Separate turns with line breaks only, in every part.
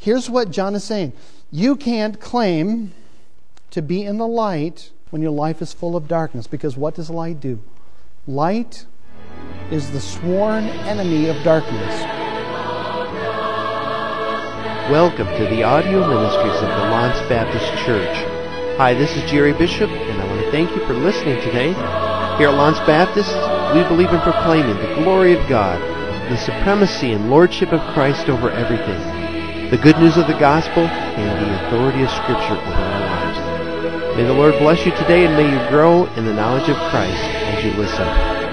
here's what John is saying. You can't claim to be in the light when your life is full of darkness, because what does light do? Light is the sworn enemy of darkness.
Welcome to the audio ministries of the Lance Baptist Church. Hi, this is Jerry Bishop, and I want to thank you for listening today. Here at Lance Baptist, we believe in proclaiming the glory of God, the supremacy and lordship of Christ over everything, the good news of the gospel, and the authority of Scripture over our lives. May the Lord bless you today, and may you grow in the knowledge of Christ as you listen.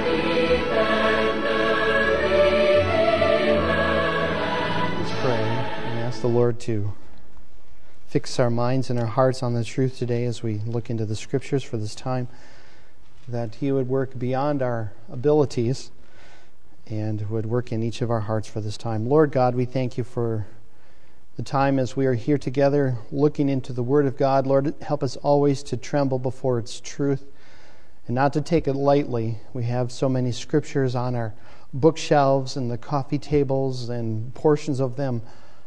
Let's pray and ask the Lord to fix our minds and our hearts on the truth today as we look into the Scriptures for this time, that He would work beyond our abilities and would work in each of our hearts for this time. Lord God, we thank you for the time as we are here together looking into the Word of God. Lord, help us always to tremble before its truth and not to take it lightly. We have so many Scriptures on our bookshelves and the coffee tables and portions of them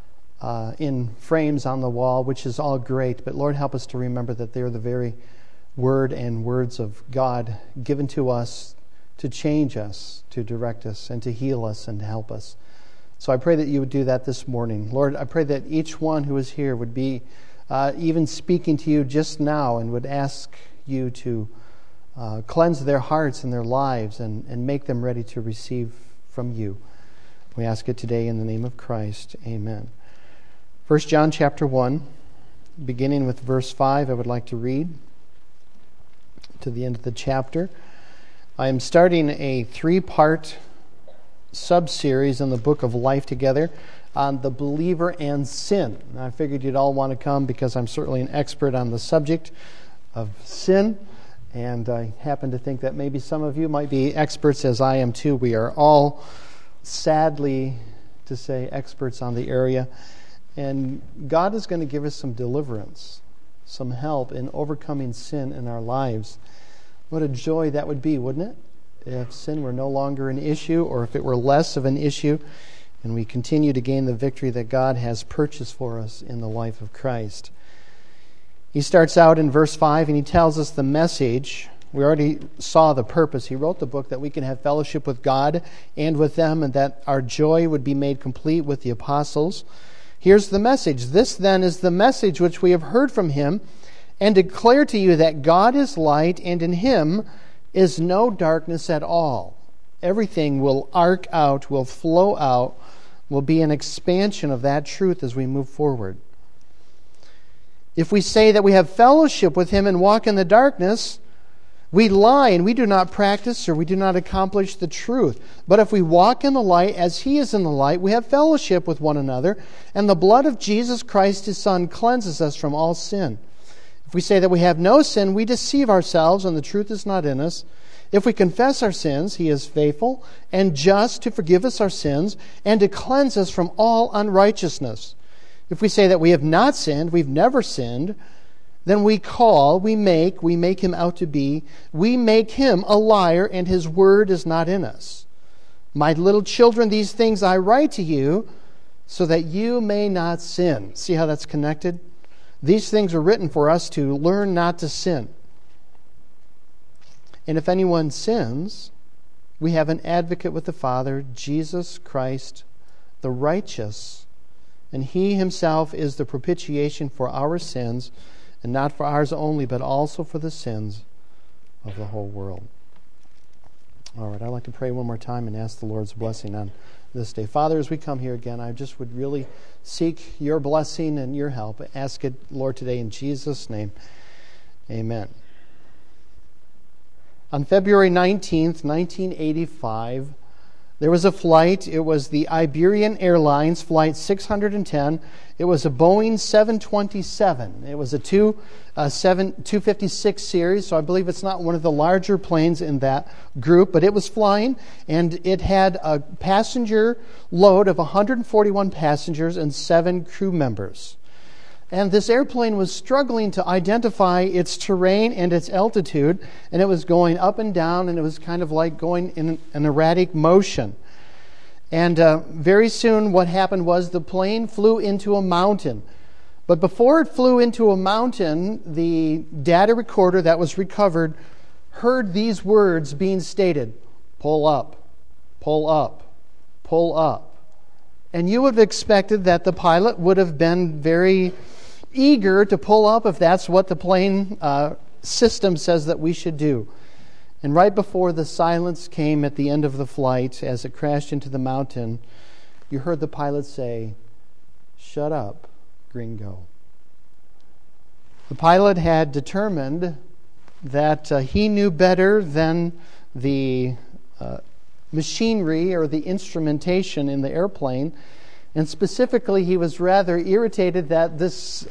in frames on the wall, which is all great. But Lord, help us to remember that they are the very Word and words of God given to us to change us, to direct us, and to heal us and to help us. So I pray that you would do that this morning. Lord, I pray that each one who is here would be even speaking to you just now and would ask you to cleanse their hearts and their lives and make them ready to receive from you. We ask it today in the name of Christ. Amen. 1 John chapter 1, beginning with verse 5, I would like to read to the end of the chapter. I am starting a 3-part sub-series in the book of Life Together on the believer and sin. Now, I figured you'd all want to come because I'm certainly an expert on the subject of sin, and I happen to think that maybe some of you might be experts, as I am too. We are all, sadly to say, experts on the area, and God is going to give us some deliverance, some help in overcoming sin in our lives. What a joy that would be, wouldn't it? If sin were no longer an issue, or if it were less of an issue, and we continue to gain the victory that God has purchased for us in the life of Christ. He starts out in verse 5, and he tells us the message. We already saw the purpose. He wrote the book that we can have fellowship with God and with them, and that our joy would be made complete with the apostles. Here's the message. This then is the message which we have heard from him, and declare to you that God is light, and in him is no darkness at all. Everything will arc out, will flow out, will be an expansion of that truth as we move forward. If we say that we have fellowship with him and walk in the darkness, we lie and we do not practice, or we do not accomplish the truth. But if we walk in the light as he is in the light, we have fellowship with one another, and the blood of Jesus Christ, his Son, cleanses us from all sin. If we say that we have no sin, we deceive ourselves, and the truth is not in us. If we confess our sins, he is faithful and just to forgive us our sins and to cleanse us from all unrighteousness. If we say that we have not sinned, we've never sinned, then we make him out to be, we make him a liar, and his word is not in us. My little children, these things I write to you so that you may not sin. See how that's connected? These things are written for us to learn not to sin. And if anyone sins, we have an advocate with the Father, Jesus Christ, the righteous. And he himself is the propitiation for our sins, and not for ours only, but also for the sins of the whole world. All right, I'd like to pray one more time and ask the Lord's blessing on this day. Father, as we come here again, I just would really seek your blessing and your help. Ask it, Lord, today in Jesus' name. Amen. On February 19th, 1985, there was a flight. It was the Iberian Airlines Flight 610. It was a Boeing 727. It was a 256 series, so I believe it's not one of the larger planes in that group, but it was flying, and it had a passenger load of 141 passengers and 7 crew members. And this airplane was struggling to identify its terrain and its altitude, and it was going up and down, and it was kind of like going in an erratic motion. And very soon what happened was the plane flew into a mountain. But before it flew into a mountain, the data recorder that was recovered heard these words being stated: pull up, pull up, pull up. And you would have expected that the pilot would have been very eager to pull up if that's what the plane system says that we should do. And right before the silence came at the end of the flight, as it crashed into the mountain, you heard the pilot say, "Shut up, gringo." The pilot had determined that he knew better than the machinery or the instrumentation in the airplane, and specifically he was rather irritated that this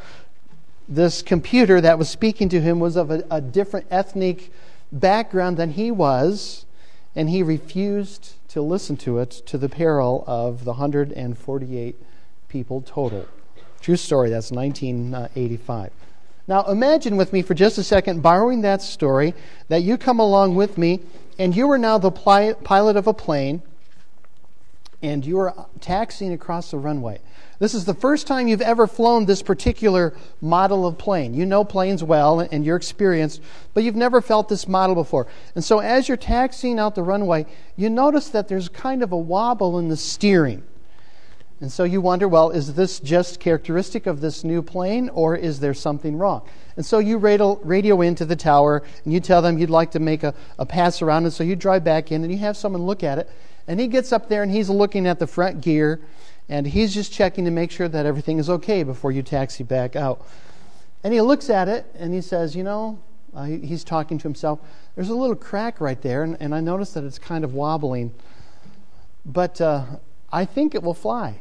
computer that was speaking to him was of a different ethnic background than he was, and he refused to listen to it, to the peril of the 148 people total. True story, that's 1985. Now imagine with me for just a second, borrowing that story, that you come along with me and you are now the pilot of a plane and you are taxiing across the runway. This is the first time you've ever flown this particular model of plane. You know planes well and you're experienced, but you've never felt this model before. And so as you're taxiing out the runway, you notice that there's kind of a wobble in the steering. And so you wonder, well, is this just characteristic of this new plane, or is there something wrong? And so you radio into the tower, and you tell them you'd like to make a pass around, and so you drive back in, and you have someone look at it, and he gets up there, and he's looking at the front gear, and he's just checking to make sure that everything is okay before you taxi back out. And he looks at it, and he says, he's talking to himself, there's a little crack right there, and I notice that it's kind of wobbling, but I think it will fly.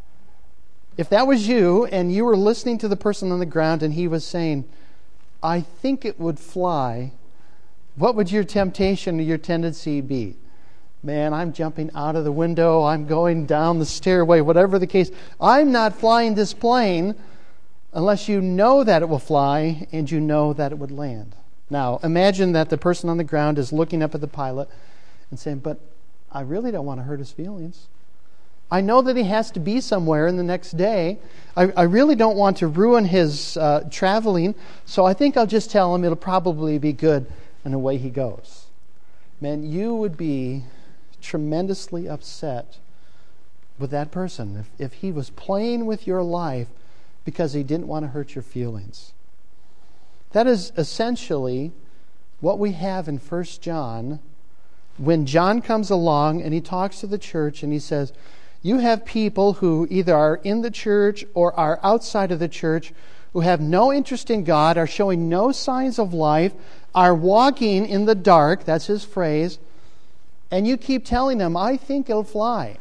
If that was you and you were listening to the person on the ground and he was saying, I think it would fly, what would your temptation or your tendency be? Man, I'm jumping out of the window, I'm going down the stairway, whatever the case. I'm not flying this plane unless you know that it will fly and you know that it would land. Now, imagine that the person on the ground is looking up at the pilot and saying, but I really don't want to hurt his feelings. I know that he has to be somewhere in the next day. I really don't want to ruin his traveling, so I think I'll just tell him it'll probably be good, and away he goes. Man, you would be tremendously upset with that person if he was playing with your life because he didn't want to hurt your feelings. That is essentially what we have in 1 John when John comes along and he talks to the church and he says, you have people who either are in the church or are outside of the church who have no interest in God, are showing no signs of life, are walking in the dark, that's his phrase, and you keep telling them, I think it'll fly.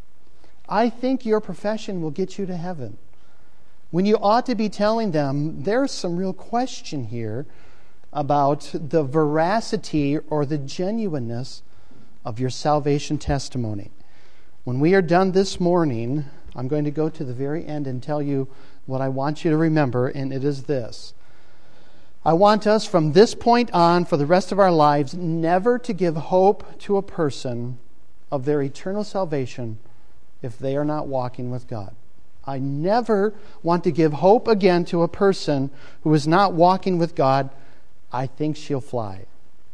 I think your profession will get you to heaven. When you ought to be telling them, there's some real question here about the veracity or the genuineness of your salvation testimony. When we are done this morning, I'm going to go to the very end and tell you what I want you to remember, and it is this. I want us from this point on, for the rest of our lives, never to give hope to a person of their eternal salvation if they are not walking with God. I never want to give hope again to a person who is not walking with God. I think she'll fly.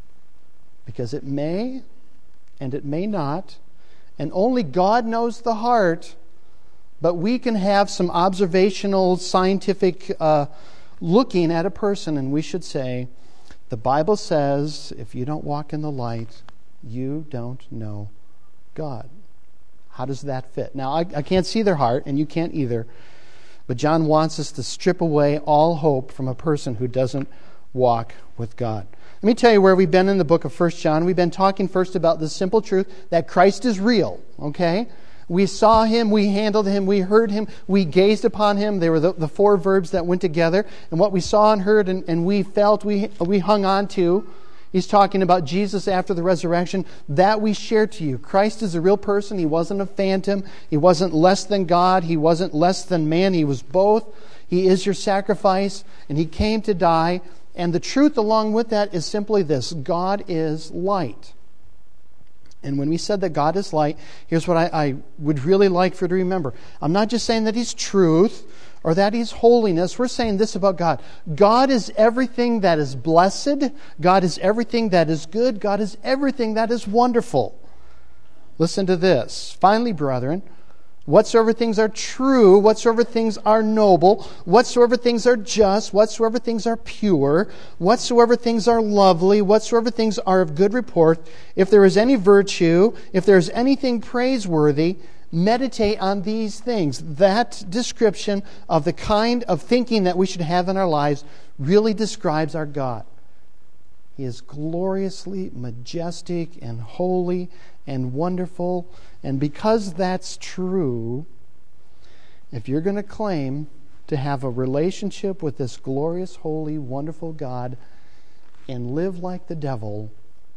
Because it may, and it may not, and only God knows the heart, but we can have some observational, scientific looking at a person, and we should say, the Bible says, if you don't walk in the light, you don't know God. How does that fit? Now, I can't see their heart, and you can't either, but John wants us to strip away all hope from a person who doesn't walk with God. Let me tell you where we've been in the book of 1 John. We've been talking first about the simple truth that Christ is real, okay? We saw Him, we handled Him, we heard Him, we gazed upon Him. They were the four verbs that went together. And what we saw and heard and we felt, we hung on to. He's talking about Jesus after the resurrection. That we share to you. Christ is a real person. He wasn't a phantom. He wasn't less than God. He wasn't less than man. He was both. He is your sacrifice, and He came to die. And the truth along with that is simply this: God is light. And when we said that God is light, here's what I would really like for you to remember. I'm not just saying that He's truth or that He's holiness. We're saying this about God. God is everything that is blessed. God is everything that is good. God is everything that is wonderful. Listen to this. Finally, brethren, whatsoever things are true, whatsoever things are noble, whatsoever things are just, whatsoever things are pure, whatsoever things are lovely, whatsoever things are of good report, if there is any virtue, if there is anything praiseworthy, meditate on these things. That description of the kind of thinking that we should have in our lives really describes our God. He is gloriously majestic and holy and wonderful. And because that's true, if you're going to claim to have a relationship with this glorious, holy, wonderful God and live like the devil,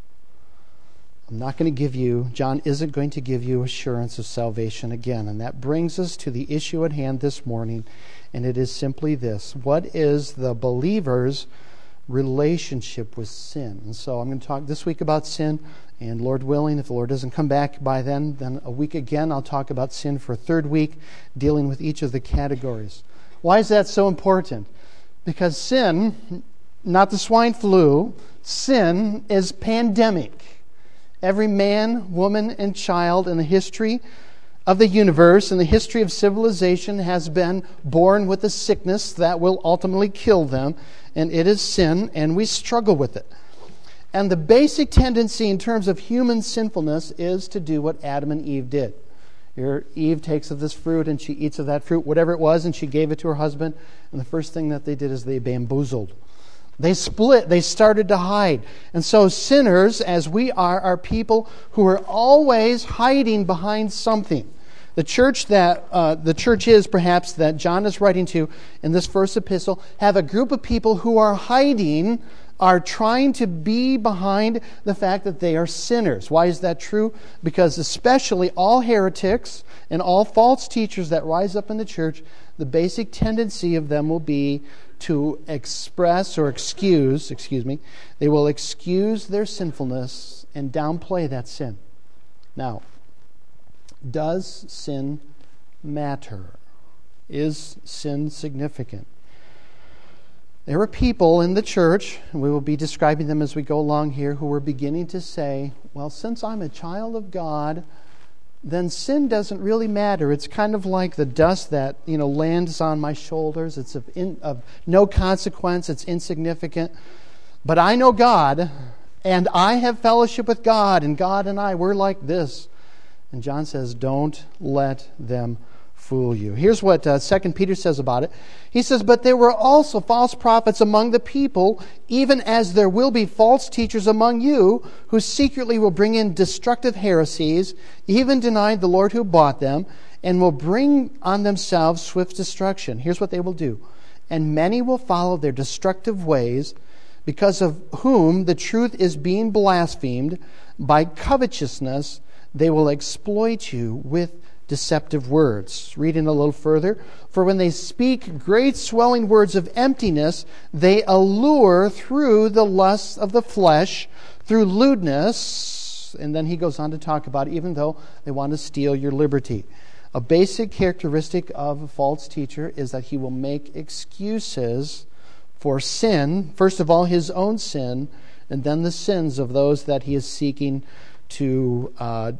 John isn't going to give you assurance of salvation again. And that brings us to the issue at hand this morning, and it is simply this. What is the believer's relationship with sin? And so I'm going to talk this week about sin, and Lord willing, if the Lord doesn't come back by then a week again, I'll talk about sin for a third week, dealing with each of the categories. Why is that so important? Because sin, not the swine flu, sin is pandemic. Every man, woman, and child in the history of the universe, in the history of civilization, has been born with a sickness that will ultimately kill them, and it is sin, and we struggle with it. And the basic tendency in terms of human sinfulness is to do what Adam and Eve did. Eve takes of this fruit, and she eats of that fruit, whatever it was, and she gave it to her husband, and the first thing that they did is they bamboozled. They split. They started to hide. And so sinners, as we are people who are always hiding behind something. The church is perhaps that John is writing to in this first epistle have a group of people who are hiding, are trying to be behind the fact that they are sinners. Why is that true? Because especially all heretics and all false teachers that rise up in the church, the basic tendency of them will be to they will excuse their sinfulness and downplay that sin. Now, does sin matter? Is sin significant? There are people in the church, and we will be describing them as we go along here, who are beginning to say, well, since I'm a child of God, then sin doesn't really matter. It's kind of like the dust that lands on my shoulders. It's of no consequence. It's insignificant. But I know God, and I have fellowship with God, and God and I, we're like this. And John says, don't let them fool you. Here's what 2 Peter says about it. He says, but there were also false prophets among the people, even as there will be false teachers among you, who secretly will bring in destructive heresies, even denying the Lord who bought them, and will bring on themselves swift destruction. Here's what they will do. And many will follow their destructive ways, because of whom the truth is being blasphemed. By covetousness they will exploit you with deceptive words. Reading a little further. For when they speak great swelling words of emptiness, they allure through the lusts of the flesh, through lewdness. And then he goes on to talk about, even though they want to steal your liberty. A basic characteristic of a false teacher is that he will make excuses for sin. First of all, his own sin, and then the sins of those that he is seeking to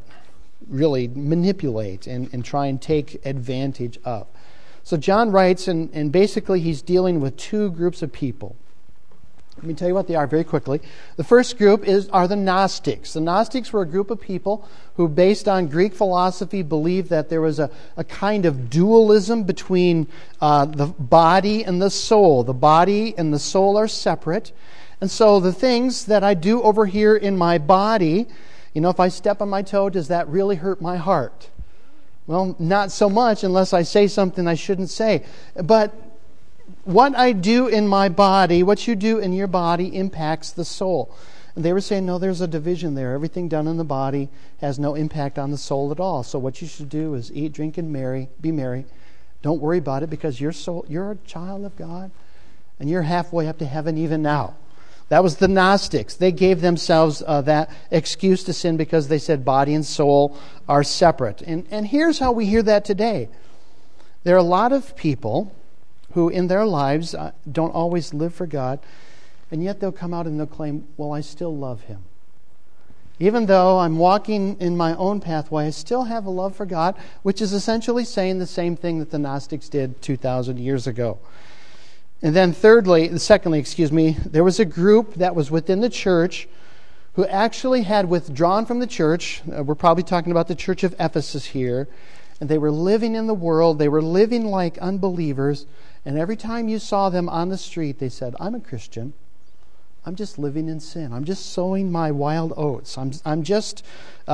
really manipulate and try and take advantage of. So John writes, and basically he's dealing with two groups of people. Let me tell you what they are very quickly. The first group are the Gnostics. The Gnostics were a group of people who, based on Greek philosophy, believed that there was a kind of dualism between the body and the soul. The body and the soul are separate. And so the things that I do over here in my body, if I step on my toe, does that really hurt my heart? Well, not so much unless I say something I shouldn't say. But what I do in my body, what you do in your body, impacts the soul. And they were saying, no, there's a division there. Everything done in the body has no impact on the soul at all. So what you should do is eat, drink, and be merry. Don't worry about it, because you're a child of God, and you're halfway up to heaven even now. That was the Gnostics. They gave themselves that excuse to sin because they said body and soul are separate. And here's how we hear that today. There are a lot of people who in their lives don't always live for God, and yet they'll come out and they'll claim, well, I still love Him. Even though I'm walking in my own pathway, I still have a love for God, which is essentially saying the same thing that the Gnostics did 2,000 years ago. And then secondly, there was a group that was within the church who actually had withdrawn from the church. We're probably talking about the church of Ephesus here. And they were living in the world. They were living like unbelievers. And every time you saw them on the street, they said, I'm a Christian. I'm just living in sin. I'm just sowing my wild oats. I'm just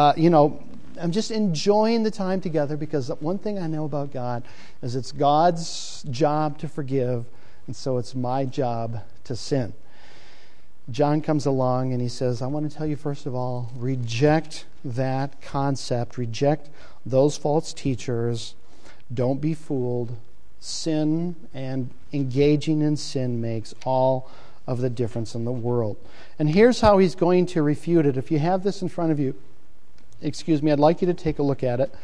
enjoying the time together, because one thing I know about God is it's God's job to forgive, and so it's my job to sin. John comes along and he says, I want to tell you, first of all, reject that concept. Reject those false teachers. Don't be fooled. Sin and engaging in sin makes all of the difference in the world. And here's how he's going to refute it. If you have this in front of you, I'd like you to take a look at it.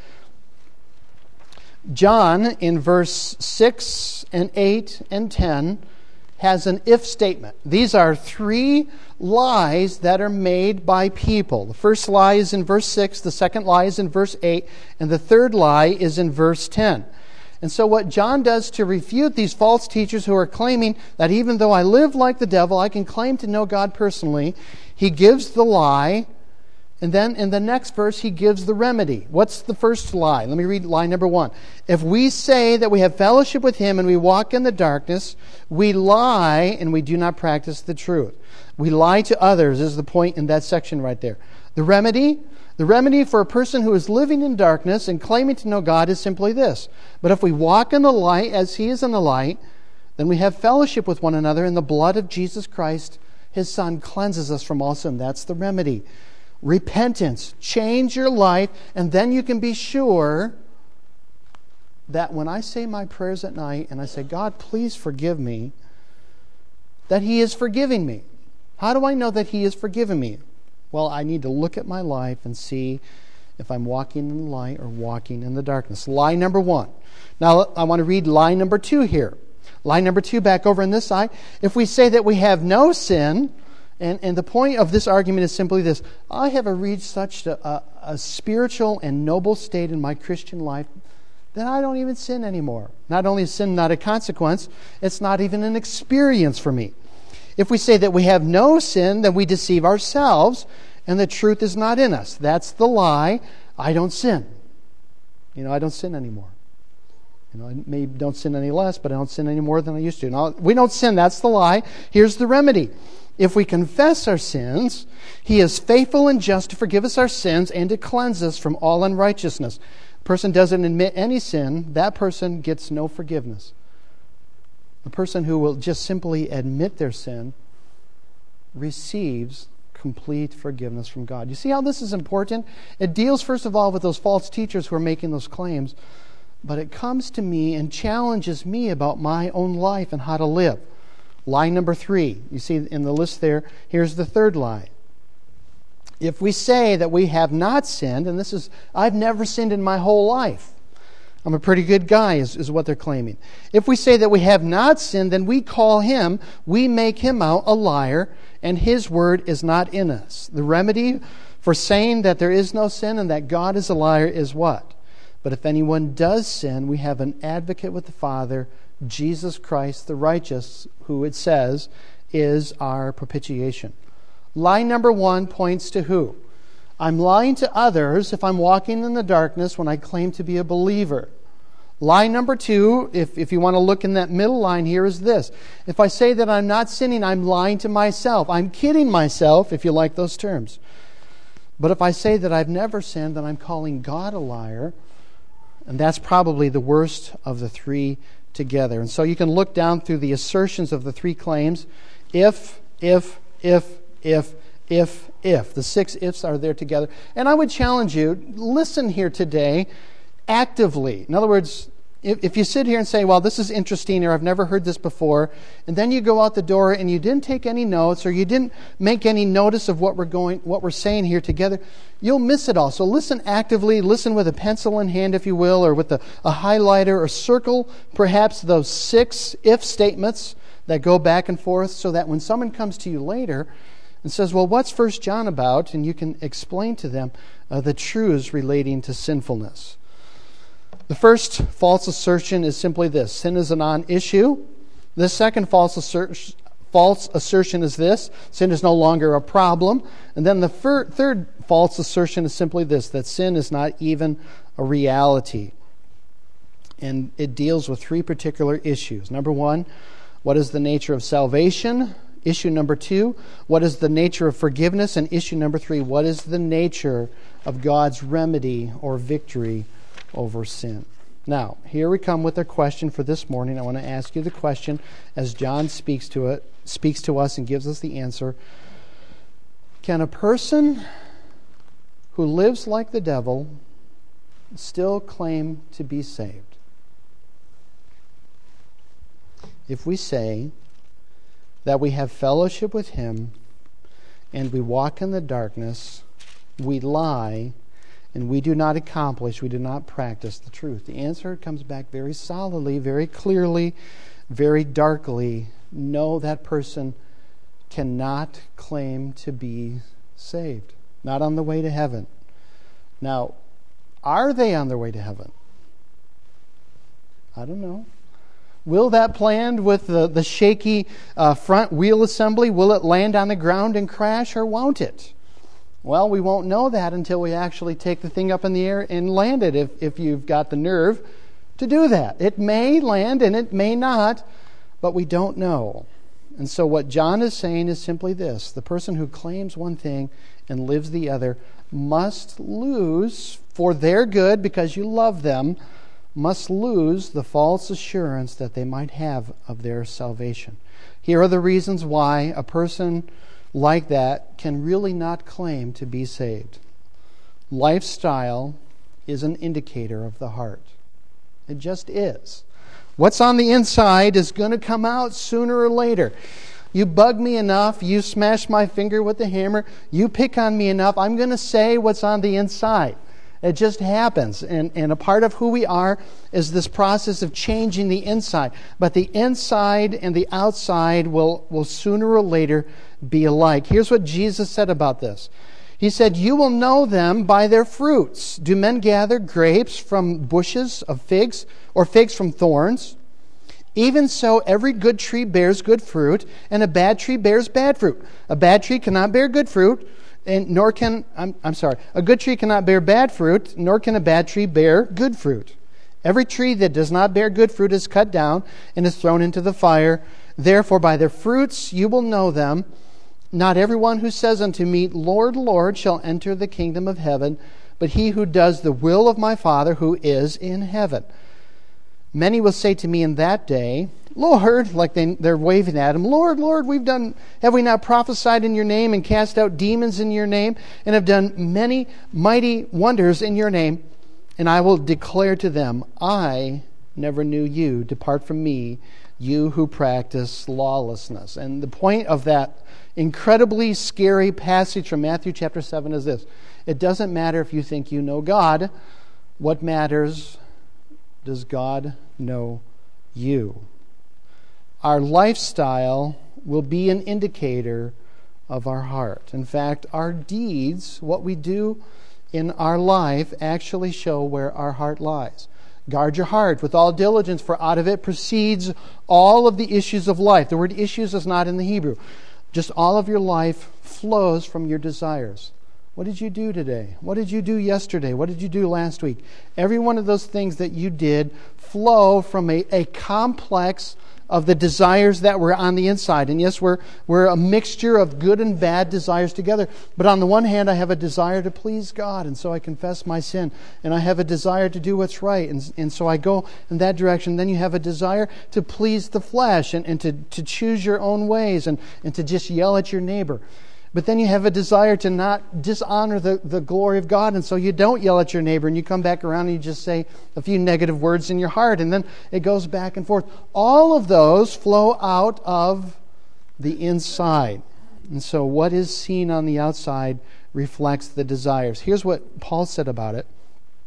John, in verse 6 and 8 and 10, has an if statement. These are three lies that are made by people. The first lie is in verse 6, the second lie is in verse 8, and the third lie is in verse 10. And so what John does to refute these false teachers who are claiming that even though I live like the devil, I can claim to know God personally, he gives the lie, and then in the next verse he gives the remedy. What's the first lie? Let me read lie number 1. If we say that we have fellowship with him and we walk in the darkness, we lie and we do not practice the truth. We lie to others is the point in that section right there. The remedy for a person who is living in darkness and claiming to know God is simply this. But if we walk in the light as he is in the light, then we have fellowship with one another, and the blood of Jesus Christ, his Son, cleanses us from all sin. That's the remedy. Repentance. Change your life, and then you can be sure that when I say my prayers at night and I say, God, please forgive me, that he is forgiving me. How do I know that he is forgiving me? Well, I need to look at my life and see if I'm walking in the light or walking in the darkness. Lie number 1. Now, I want to read lie number 2 here. Lie number 2 back over on this side. If we say that we have no sin, and the point of this argument is simply this: I have reached such a spiritual and noble state in my Christian life that I don't even sin anymore. Not only is sin not a consequence, it's not even an experience for me. If we say that we have no sin, then we deceive ourselves, and the truth is not in us. That's the lie. I don't sin. I don't sin anymore. I maybe don't sin any less, but I don't sin any more than I used to. Now, we don't sin. That's the lie. Here's the remedy. If we confess our sins, he is faithful and just to forgive us our sins and to cleanse us from all unrighteousness. A person doesn't admit any sin, that person gets no forgiveness. The person who will just simply admit their sin receives complete forgiveness from God. You see how this is important? It deals, first of all, with those false teachers who are making those claims, but it comes to me and challenges me about my own life and how to live. Lie number 3. You see in the list there, here's the third lie. If we say that we have not sinned, and I've never sinned in my whole life. I'm a pretty good guy, is what they're claiming. If we say that we have not sinned, then we make him out a liar, and his word is not in us. The remedy for saying that there is no sin and that God is a liar is what? But if anyone does sin, we have an advocate with the Father, Jesus Christ the righteous, who it says is our propitiation. Lie number 1 points to who? I'm lying to others if I'm walking in the darkness when I claim to be a believer. Lie number 2, if you want to look in that middle line here, is this. If I say that I'm not sinning, I'm lying to myself. I'm kidding myself, if you like those terms. But if I say that I've never sinned, then I'm calling God a liar. And that's probably the worst of the 3 together. And so you can look down through the assertions of the 3 claims. If. The 6 ifs are there together. And I would challenge you, listen here today actively. In other words, if you sit here and say, well, this is interesting, or I've never heard this before, and then you go out the door and you didn't take any notes, or you didn't make any notice of what we're saying here together, you'll miss it all. So listen actively, listen with a pencil in hand, if you will, or with a highlighter, or circle perhaps those 6 if statements that go back and forth, so that when someone comes to you later and says, well, what's 1 John about? And you can explain to them the truths relating to sinfulness. The first false assertion is simply this: sin is a non-issue. The second false assertion is this: sin is no longer a problem. And then the third false assertion is simply this: that sin is not even a reality. And it deals with 3 particular issues. Number 1, what is the nature of salvation? Issue number 2, what is the nature of forgiveness? And issue number 3, what is the nature of God's remedy or victory over sin? Now, here we come with our question for this morning. I want to ask you the question as John speaks to us and gives us the answer. Can a person who lives like the devil still claim to be saved? If we say that we have fellowship with him and we walk in the darkness, we lie, and we do not practice the truth. The answer comes back very solidly, very clearly, very darkly. No, that person cannot claim to be saved. Not on the way to heaven. Now, are they on their way to heaven? I don't know. Will that plane with the shaky front wheel assembly, will it land on the ground and crash, or won't it? Well, we won't know that until we actually take the thing up in the air and land it, if you've got the nerve to do that. It may land and it may not, but we don't know. And so what John is saying is simply this: the person who claims one thing and lives the other must lose, for their good, because you love them, must lose the false assurance that they might have of their salvation. Here are the reasons why a person like that can really not claim to be saved. Lifestyle is an indicator of the heart. It just is. What's on the inside is going to come out sooner or later. You bug me enough, you smash my finger with the hammer, you pick on me enough, I'm going to say what's on the inside. It just happens. And a part of who we are is this process of changing the inside. But the inside and the outside will sooner or later be alike. Here's what Jesus said about this. He said, "You will know them by their fruits. Do men gather grapes from bushes of figs, or figs from thorns? Even so, every good tree bears good fruit, and a bad tree bears bad fruit. A bad tree cannot bear good fruit, and nor can a good tree cannot bear bad fruit, nor can a bad tree bear good fruit. Every tree that does not bear good fruit is cut down and is thrown into the fire. Therefore, by their fruits you will know them. Not everyone who says unto me, Lord, Lord, shall enter the kingdom of heaven, but he who does the will of my Father who is in heaven. Many will say to me in that day, Lord," like they're waving at him, "Lord, Lord, have we not prophesied in your name and cast out demons in your name and have done many mighty wonders in your name? And I will declare to them, I never knew you. Depart from me, you who practice lawlessness." And the point of that incredibly scary passage from Matthew chapter 7 is this: it doesn't matter if you think you know God. What matters, does God know you? Our lifestyle will be an indicator of our heart. In fact, our deeds, what we do in our life, actually show where our heart lies. Guard your heart with all diligence, for out of it proceeds all of the issues of life. The word issues is not in the Hebrew. Just all of your life flows from your desires. What did you do today? What did you do yesterday? What did you do last week? Every one of those things that you did flow from a complex of the desires that were on the inside. And yes, we're a mixture of good and bad desires together. But on the one hand, I have a desire to please God, and so I confess my sin. And I have a desire to do what's right, and so I go in that direction. Then you have a desire to please the flesh and to choose your own ways and to just yell at your neighbor. But then you have a desire to not dishonor the glory of God, and so you don't yell at your neighbor, and you come back around and you just say a few negative words in your heart, and then it goes back and forth. All of those flow out of the inside. And so what is seen on the outside reflects the desires. Here's what Paul said about it.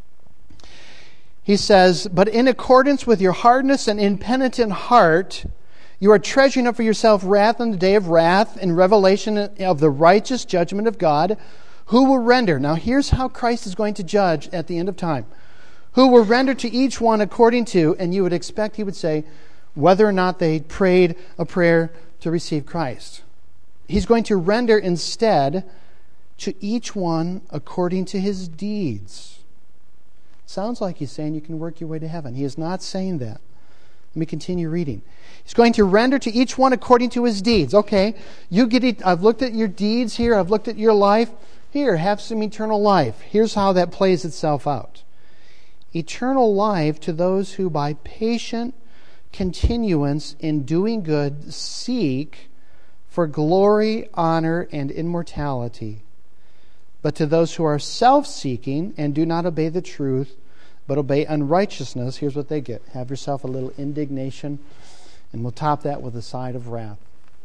He says, "But in accordance with your hardness and impenitent heart, you are treasuring up for yourself wrath on the day of wrath and revelation of the righteous judgment of God, who will render." Now here's how Christ is going to judge at the end of time. "Who will render to each one according to," and you would expect he would say, whether or not they prayed a prayer to receive Christ. He's going to render instead to each one according to his deeds. Sounds like he's saying you can work your way to heaven. He is not saying that. Let me continue reading. He's going to render to each one according to his deeds. Okay, you get it. I've looked at your deeds here. I've looked at your life. Here, have some eternal life. Here's how that plays itself out. Eternal life to those who by patient continuance in doing good seek for glory, honor, and immortality. But to those who are self-seeking and do not obey the truth, but obey unrighteousness, here's what they get. Have yourself a little indignation, and we'll top that with a side of wrath.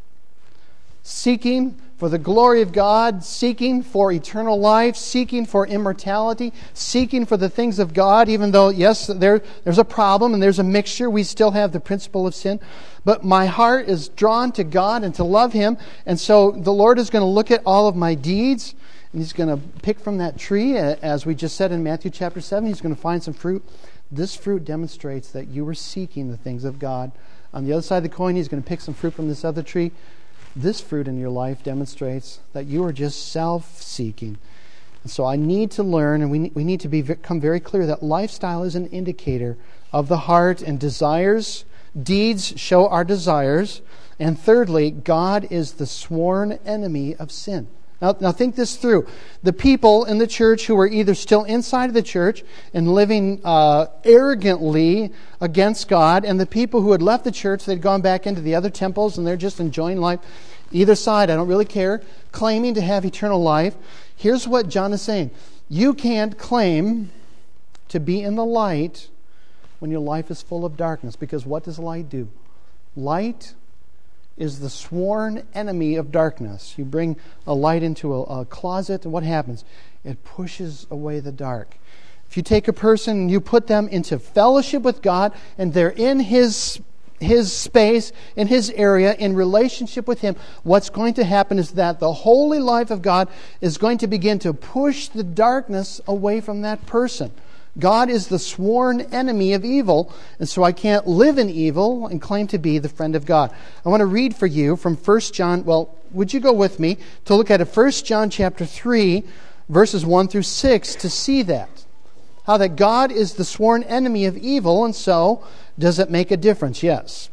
Seeking for the glory of God, seeking for eternal life, seeking for immortality, seeking for the things of God, even though, yes, there's a problem and there's a mixture. We still have the principle of sin. But my heart is drawn to God and to love Him. And so the Lord is going to look at all of my deeds, and He's going to pick from that tree, as we just said in Matthew chapter 7. He's going to find some fruit. This fruit demonstrates that you were seeking the things of God. On the other side of the coin, He's going to pick some fruit from this other tree. This fruit in your life demonstrates that you are just self-seeking. And so I need to learn, and we need to become very clear that lifestyle is an indicator of the heart and desires. Deeds show our desires. And thirdly, God is the sworn enemy of sin. Now think this through. The people in the church who were either still inside of the church and living arrogantly against God, and the people who had left the church, they'd gone back into the other temples and they're just enjoying life. Either side, I don't really care, claiming to have eternal life. Here's what John is saying. You can't claim to be in the light when your life is full of darkness, because what does light do? Light is the sworn enemy of darkness. You bring a light into a closet, and what happens? It pushes away the dark. If you take a person and you put them into fellowship with God, and they're in His space, in His area, in relationship with Him, what's going to happen is that the holy life of God is going to begin to push the darkness away from that person. God is the sworn enemy of evil, and so I can't live in evil and claim to be the friend of God. I want to read for you from 1 John, would you go with me to look at 1 John chapter 3, verses 1 through 6 to see that. How that God is the sworn enemy of evil, and so does it make a difference? Yes.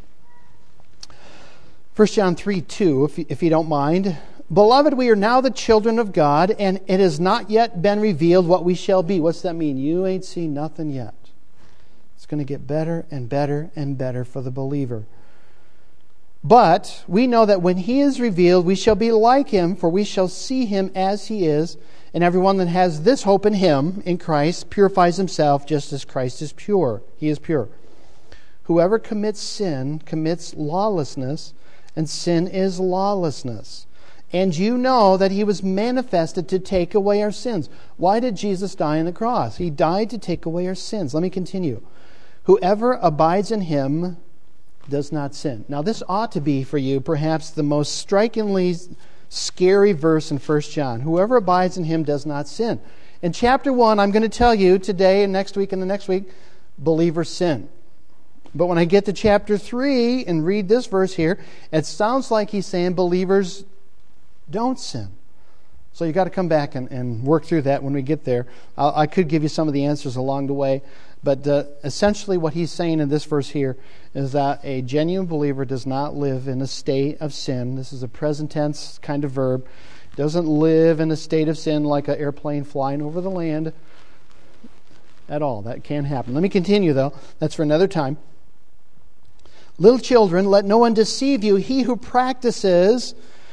1 John 3, 2, if you don't mind. Beloved, we are now the children of God, and it has not yet been revealed what we shall be. What's that mean? You ain't seen nothing yet. It's going to get better and better and better for the believer. But we know that when He is revealed, we shall be like Him, for we shall see Him as He is. And everyone that has this hope in Him, in Christ, purifies himself just as Christ is pure. He is pure. Whoever commits sin commits lawlessness, and sin is lawlessness. And you know that He was manifested to take away our sins. Why did Jesus die on the cross? He died to take away our sins. Let me continue. Whoever abides in Him does not sin. Now this ought to be for you perhaps the most strikingly scary verse in 1 John. Whoever abides in Him does not sin. In chapter 1, I'm going to tell you today and next week and the next week, believers sin. But when I get to chapter 3 and read this verse here, it sounds like he's saying believers don't sin. So you've got to come back and work through that when we get there. I could give you some of the answers along the way, but essentially what he's saying in this verse here is that a genuine believer does not live in a state of sin. This is a present tense kind of verb. Doesn't live in a state of sin like an airplane flying over the land at all. That can't happen. Let me continue, though. That's for another time. Little children, let no one deceive you. He who practices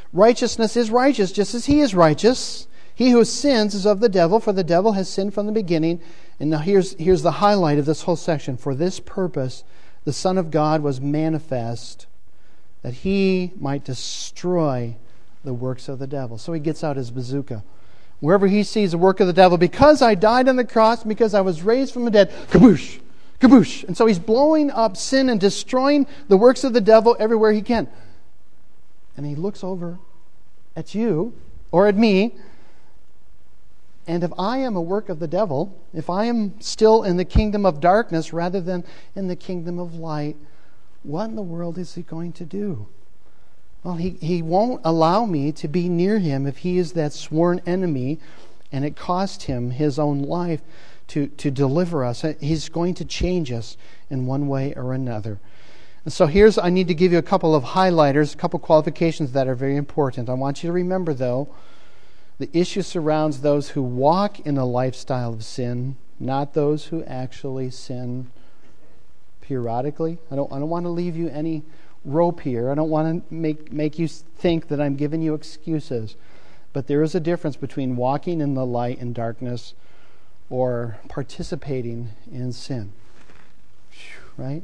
Righteousness is righteous, just as he is righteous. He who sins is of the devil, for the devil has sinned from the beginning. And now here's the highlight of this whole section. For this purpose, the Son of God was manifest, that he might destroy the works of the devil. So he gets out his bazooka. Wherever he sees the work of the devil, because I died on the cross, because I was raised from the dead, kaboosh, kaboosh. And so he's blowing up sin and destroying the works of the devil everywhere he can. And he looks over at you or at me. And if I am a work of the devil, if I am still in the kingdom of darkness rather than in the kingdom of light, what in the world is he going to do? Well, he won't allow me to be near him if he is that sworn enemy, and it cost him his own life to deliver us. He's going to change us in one way or another. And so I need to give you a couple of highlighters, a couple qualifications that are very important. I want you to remember, though, the issue surrounds those who walk in a lifestyle of sin, not those who actually sin periodically. I don't want to leave you any rope here. I don't want to make you think that I'm giving you excuses. But there is a difference between walking in the light and darkness or participating in sin. Right?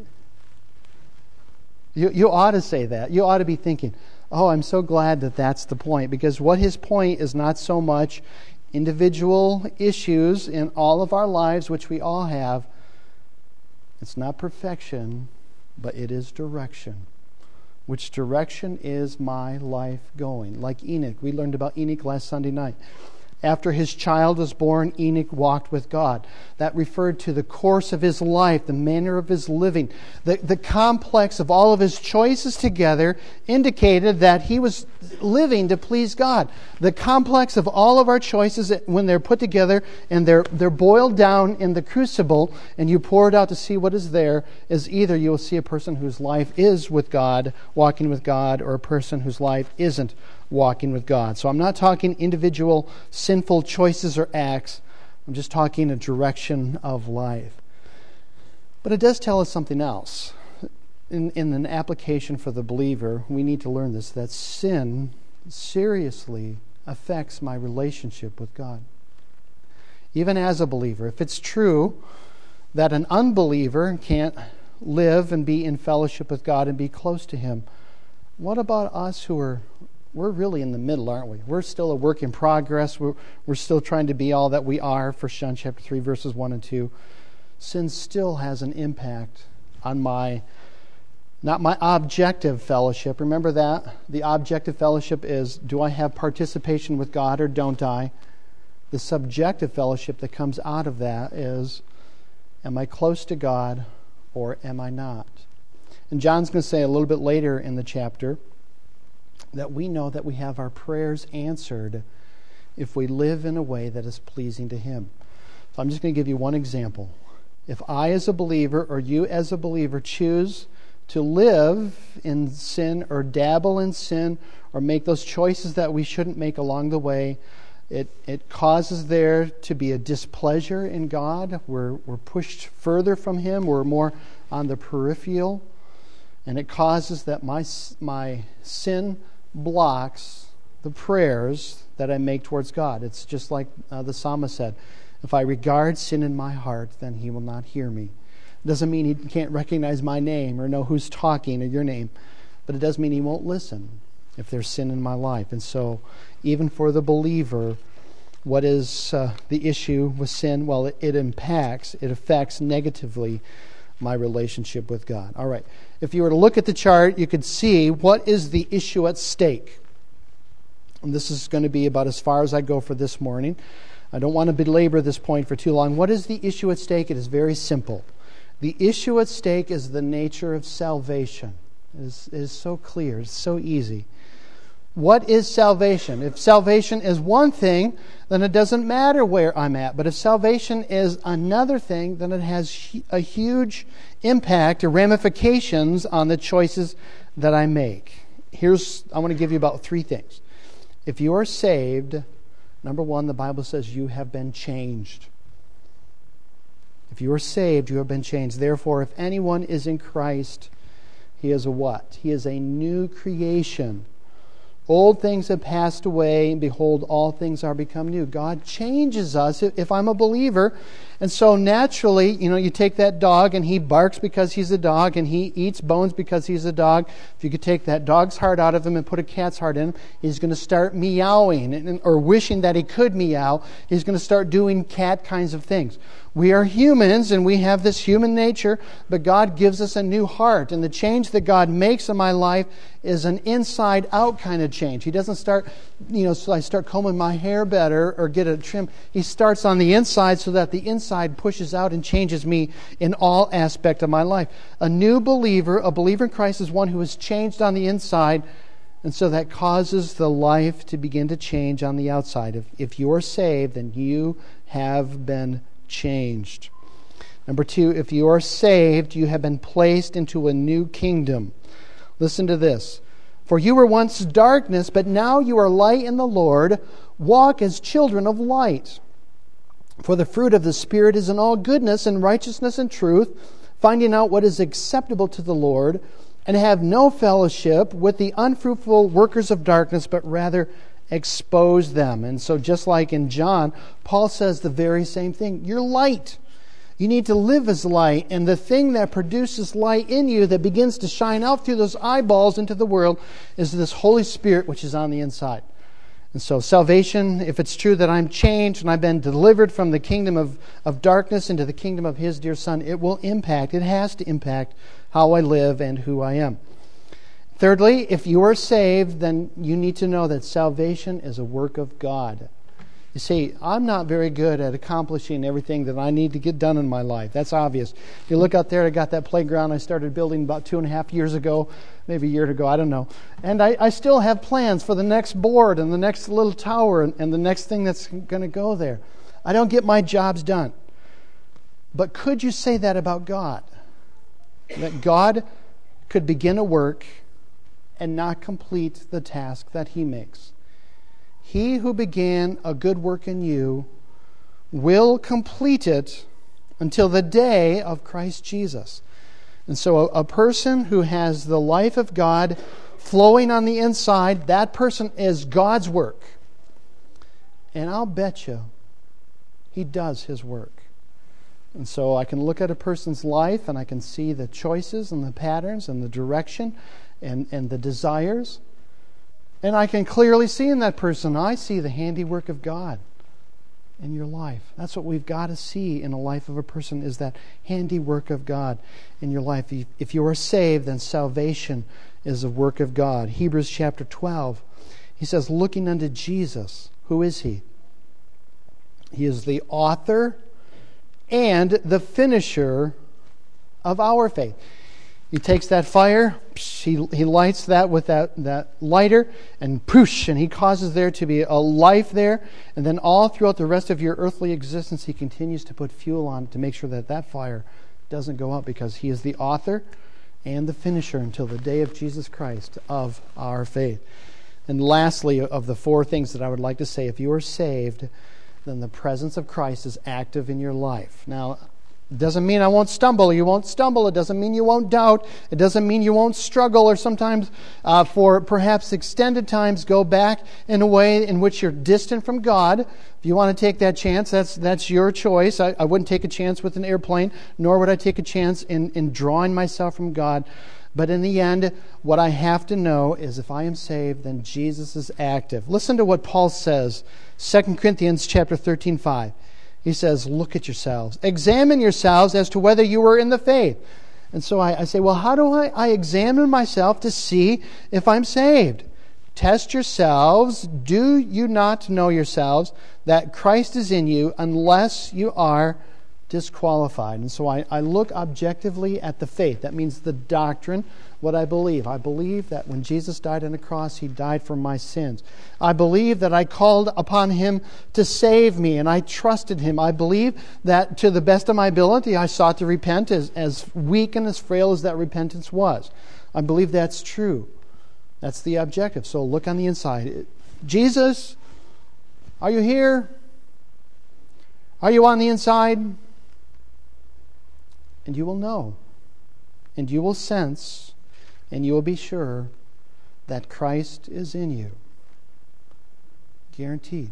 You ought to say that. You ought to be thinking, oh, I'm so glad that that's the point. Because what his point is not so much individual issues in all of our lives, which we all have. It's not perfection, but it is direction. Which direction is my life going? Like Enoch. We learned about Enoch last Sunday night. After his child was born, Enoch walked with God. That referred to the course of his life, the manner of his living. The complex of all of his choices together indicated that he was living to please God. The complex of all of our choices, when they're put together and they're boiled down in the crucible and you pour it out to see what is there, is either you will see a person whose life is with God, walking with God, or a person whose life isn't walking with God. So I'm not talking individual sinful choices or acts. I'm just talking a direction of life. But it does tell us something else. In an application for the believer, we need to learn this, that sin seriously affects my relationship with God. Even as a believer, if it's true that an unbeliever can't live and be in fellowship with God and be close to Him, what about us who we're really in the middle, aren't we? We're still a work in progress. We're still trying to be all that we are. 1 John chapter 3, verses 1 and 2. Sin still has an impact on not my objective fellowship. Remember that? The objective fellowship is, do I have participation with God or don't I? The subjective fellowship that comes out of that is, am I close to God or am I not? And John's going to say a little bit later in the chapter that we know that we have our prayers answered if we live in a way that is pleasing to Him. So I'm just going to give you one example. If I as a believer or you as a believer choose to live in sin or dabble in sin or make those choices that we shouldn't make along the way, it causes there to be a displeasure in God. We're pushed further from Him. We're more on the peripheral. And it causes that my sin blocks the prayers that I make towards God. It's just like the psalmist said, if I regard sin in my heart, then He will not hear me. It doesn't mean He can't recognize my name or know who's talking or your name, but it does mean He won't listen if there's sin in my life. And so even for the believer, what is the issue with sin? Well, it affects negatively my relationship with God. All right. If you were to look at the chart, you could see what is the issue at stake. And this is going to be about as far as I go for this morning. I don't want to belabor this point for too long. What is the issue at stake? It is very simple. The issue at stake is the nature of salvation. It is so clear. It's so easy. What is salvation? If salvation is one thing, then it doesn't matter where I'm at. But if salvation is another thing, then it has a huge impact or ramifications on the choices that I make. I want to give you about 3 things. If you are saved, number 1, the Bible says you have been changed. If you are saved, you have been changed. Therefore, if anyone is in Christ, he is a what? He is a new creation. Old things have passed away, and behold, all things are become new. God changes us if I'm a believer. And so naturally, you take that dog and he barks because he's a dog and he eats bones because he's a dog. If you could take that dog's heart out of him and put a cat's heart in him, he's going to start meowing or wishing that he could meow. He's going to start doing cat kinds of things. We are humans and we have this human nature, but God gives us a new heart. And the change that God makes in my life is an inside-out kind of change. He doesn't start, so I start combing my hair better or get a trim. He starts on the inside so that the inside pushes out and changes me in all aspect of my life. A new believer, a believer in Christ, is one who is changed on the inside, and so that causes the life to begin to change on the outside. If you're saved, then you have been changed. Number 2, if you are saved, you have been placed into a new kingdom. Listen to this. For you were once darkness, but now you are light in the Lord. Walk as children of light. For the fruit of the Spirit is in all goodness and righteousness and truth, finding out what is acceptable to the Lord, and have no fellowship with the unfruitful workers of darkness, but rather expose them. And so just like in John, Paul says the very same thing. You're light. You need to live as light. And the thing that produces light in you that begins to shine out through those eyeballs into the world is this Holy Spirit which is on the inside. And so salvation, if it's true that I'm changed and I've been delivered from the kingdom of darkness into the kingdom of His dear Son, it has to impact how I live and who I am. Thirdly, if you are saved, then you need to know that salvation is a work of God. You see, I'm not very good at accomplishing everything that I need to get done in my life. That's obvious. If you look out there, I got that playground I started building about 2.5 years ago, maybe a year ago, I don't know. And I still have plans for the next board and the next little tower and the next thing that's going to go there. I don't get my jobs done. But could you say that about God? That God could begin a work and not complete the task that He makes. He who began a good work in you will complete it until the day of Christ Jesus. And so a person who has the life of God flowing on the inside, that person is God's work. And I'll bet you He does His work. And so I can look at a person's life and I can see the choices and the patterns and the direction and the desires. And I can clearly see in that person, I see the handiwork of God in your life. That's what we've got to see in the life of a person, is that handiwork of God in your life. If you are saved, then salvation is a work of God. Hebrews chapter 12, he says, looking unto Jesus. Who is He? He is the author and the finisher of our faith. He takes that fire, he lights that with that lighter, and poosh, and He causes there to be a life there. And then all throughout the rest of your earthly existence, He continues to put fuel on it to make sure that that fire doesn't go out, because He is the author and the finisher until the day of Jesus Christ of our faith. And lastly, of the 4 things that I would like to say, if you are saved, then the presence of Christ is active in your life. Now, it doesn't mean I won't stumble. You won't stumble. It doesn't mean you won't doubt. It doesn't mean you won't struggle, or sometimes for perhaps extended times go back in a way in which you're distant from God. If you want to take that chance, that's your choice. I wouldn't take a chance with an airplane, nor would I take a chance in drawing myself from God. But in the end, what I have to know is if I am saved, then Jesus is active. Listen to what Paul says, 2 Corinthians chapter 13:5. He says, look at yourselves. Examine yourselves as to whether you are in the faith. And so I say, well, how do I examine myself to see if I'm saved? Test yourselves. Do you not know yourselves that Christ is in you unless you are disqualified? And so I look objectively at the faith. That means the doctrine, what I believe. I believe that when Jesus died on the cross, He died for my sins. I believe that I called upon Him to save me, and I trusted Him. I believe that to the best of my ability, I sought to repent, as weak and as frail as that repentance was. I believe that's true. That's the objective. So look on the inside. Jesus, are you here? Are you on the inside? And you will know, and you will sense, and you will be sure that Christ is in you. Guaranteed.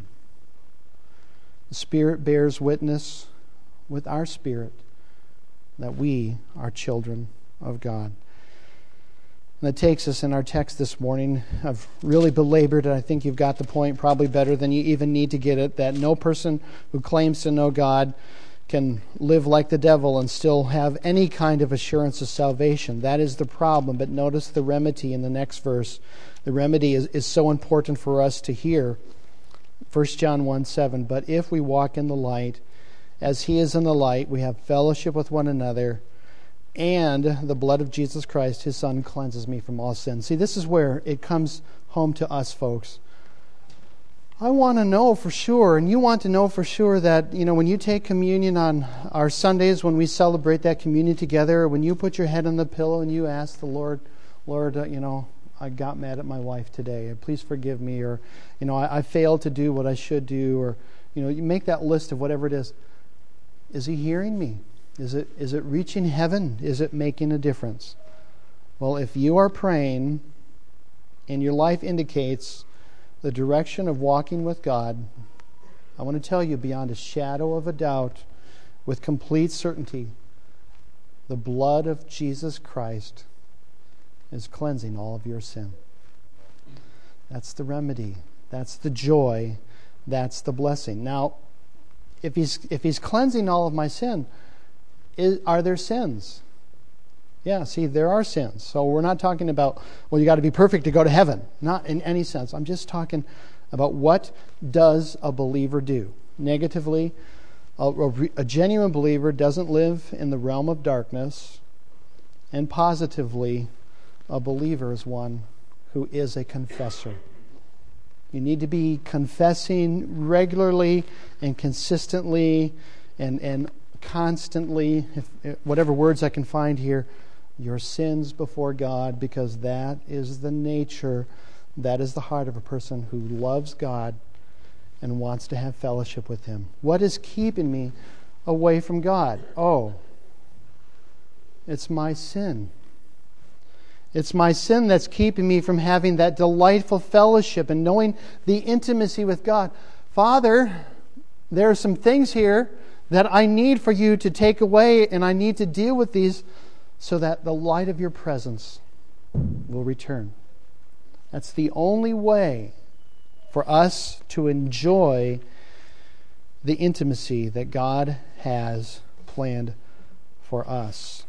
The Spirit bears witness with our spirit that we are children of God. And that takes us in our text this morning. I've really belabored it. I think you've got the point probably better than you even need to get it, that no person who claims to know God can live like the devil and still have any kind of assurance of salvation. That is the problem. But notice the remedy in the next verse. The remedy is so important for us to hear. 1 John 1:7, but if we walk in the light, as He is in the light, we have fellowship with one another, and the blood of Jesus Christ, His Son, cleanses me from all sin. See, this is where it comes home to us, folks. I want to know for sure, and you want to know for sure that, when you take communion on our Sundays, when we celebrate that communion together, when you put your head on the pillow and you ask the Lord, I got mad at my wife today. Please forgive me. Or, I failed to do what I should do. Or, you make that list of whatever it is. Is He hearing me? Is it reaching heaven? Is it making a difference? Well, if you are praying and your life indicates the direction of walking with God, I want to tell you beyond a shadow of a doubt, with complete certainty, the blood of Jesus Christ is cleansing all of your sin. That's the remedy. That's the joy. That's the blessing. Now, if he's cleansing all of my sin, are there sins? Yeah, see, there are sins. So we're not talking about, you got to be perfect to go to heaven. Not in any sense. I'm just talking about what does a believer do. Negatively, a genuine believer doesn't live in the realm of darkness. And positively, a believer is one who is a confessor. You need to be confessing regularly and consistently and constantly, whatever words I can find here, your sins before God, because that is the nature, that is the heart of a person who loves God and wants to have fellowship with Him. What is keeping me away from God? Oh, it's my sin. It's my sin that's keeping me from having that delightful fellowship and knowing the intimacy with God. Father, there are some things here that I need for you to take away, and I need to deal with these so that the light of your presence will return. That's the only way for us to enjoy the intimacy that God has planned for us.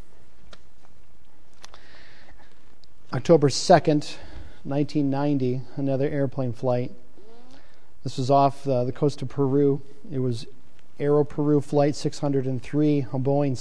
October 2nd, 1990, another airplane flight. This was off the coast of Peru. It was Aero Peru Flight 603, a Boeing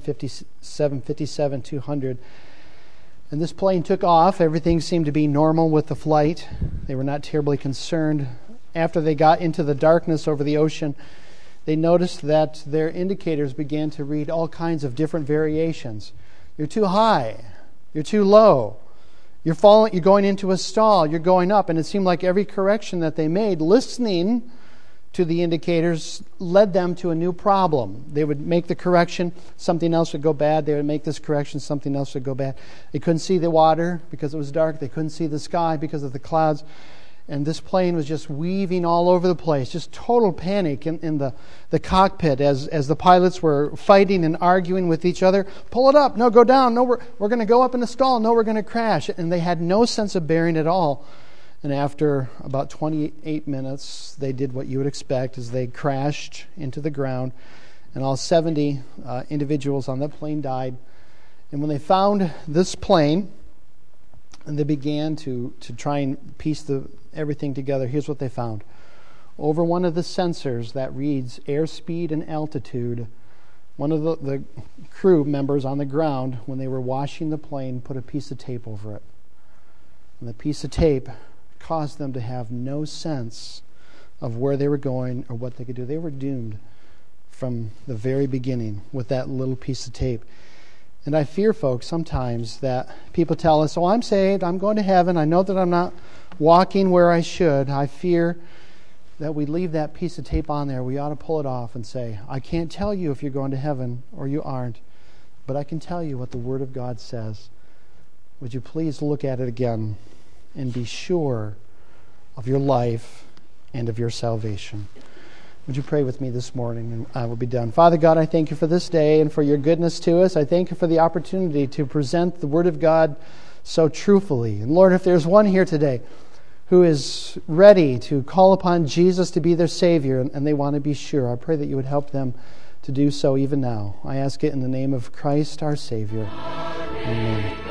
757-200. And this plane took off. Everything seemed to be normal with the flight. They were not terribly concerned. After they got into the darkness over the ocean, they noticed that their indicators began to read all kinds of different variations. You're too high. You're too low. You're going into a stall. You're going up. And it seemed like every correction that they made, listening to the indicators, led them to a new problem. They would make the correction, something else would go bad. They would make this correction, something else would go bad. They couldn't see the water because it was dark. They couldn't see the sky because of the clouds. And this plane was just weaving all over the place, just total panic in the cockpit as the pilots were fighting and arguing with each other. Pull it up. No, go down. No, we're going to go up in a stall. No, we're going to crash. And they had no sense of bearing at all. And after about 28 minutes, they did what you would expect, as they crashed into the ground. And all 70 individuals on that plane died. And when they found this plane, and they began to try and piece everything together, here's what they found. Over one of the sensors that reads airspeed and altitude, one of the crew members on the ground, when they were washing the plane, put a piece of tape over it. And the piece of tape caused them to have no sense of where they were going or what they could do. They were doomed from the very beginning with that little piece of tape. And I fear, folks, sometimes that people tell us, I'm saved, I'm going to heaven, I know that I'm not walking where I should. I fear that we leave that piece of tape on there. We ought to pull it off and say, I can't tell you if you're going to heaven or you aren't, but I can tell you what the Word of God says. Would you please look at it again and be sure of your life and of your salvation. Would you pray with me this morning, and I will be done. Father God, I thank you for this day and for your goodness to us. I thank you for the opportunity to present the Word of God so truthfully. And Lord, if there's one here today who is ready to call upon Jesus to be their Savior, and they want to be sure, I pray that you would help them to do so even now. I ask it in the name of Christ our Savior. Amen.